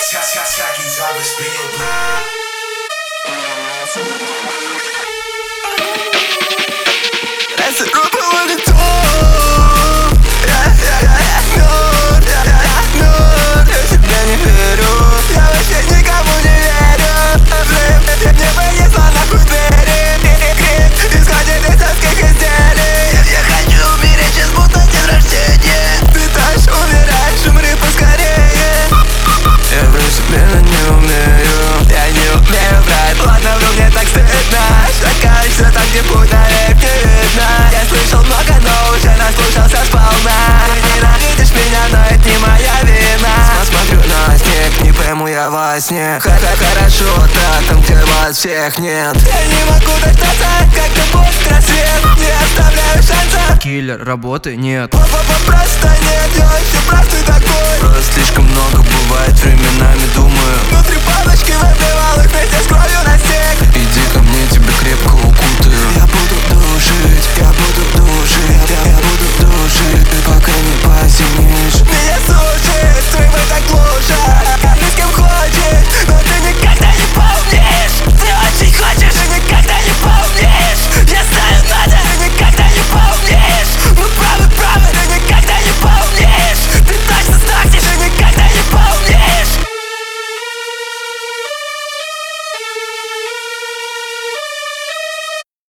Shaggy's always been your That's it. Я во сне, хорошо так, там где вас всех нет. Я не могу дождаться, как любовь рассвет. Не оставляю шанса. Киллер, работы нет. Просто нет, я все просто.